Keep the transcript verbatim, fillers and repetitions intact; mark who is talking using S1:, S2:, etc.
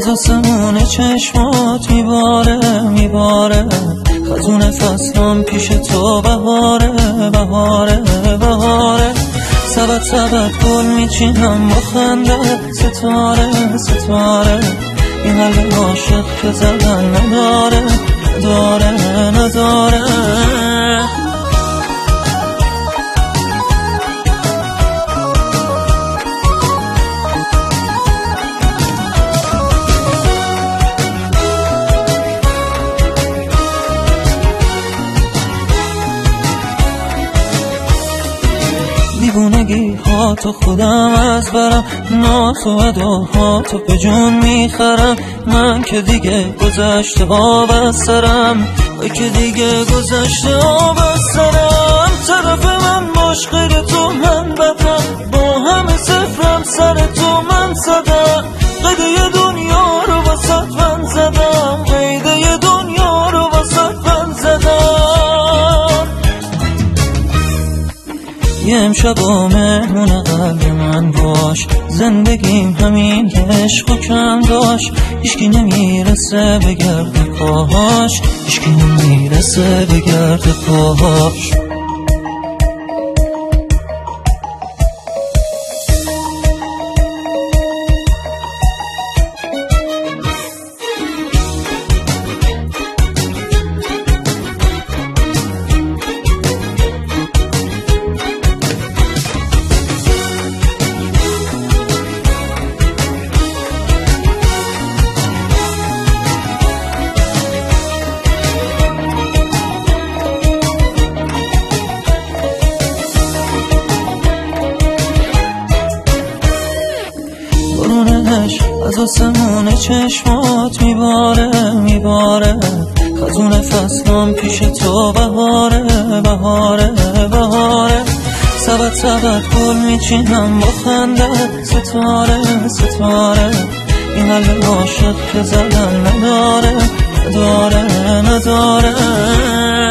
S1: از آسمون چشمات میباره میباره، خزون فصلم پیش تو بهاره بهاره بهاره. سبت سبت گل میچینم با خنده، ستاره ستاره. این قلب عاشق که زدن نداره نداره نداره. دیوونگی ها تو خودم از برم، ناز و اداها تو به جون میخرم. من که دیگه گذشته آب از سرم، وای که دیگه گذشته آب از سرم. طرف من باش غیر تو من بدم، با همه صفرم سر تو من زدم. قیده دنیا رو واسط من زدم، قیده دنیا رو واسط من زدم. یه امشب و مهمون قلب من باش، زندگیم همین عشق و کم داشت. هیچکی نمیرسه به گرد پاهاش، هیچکی نمیرسه به گرد پاهاش. از آسمون چشمات میباره میباره، خزون فصلم پیش تو بهاره بهاره بهاره. سبت سبت گل میچینم با خنده، ستاره ستاره. این قلب عاشق که زدن نداره نداره نداره.